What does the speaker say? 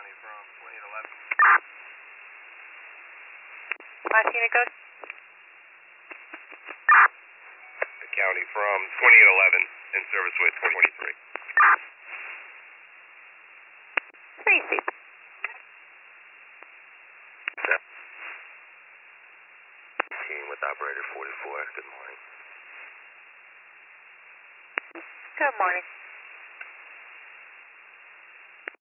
County from 2811. Last unit code? The county from 2811 in service with 423. Tracy. Team with operator 44. Good morning. Good morning.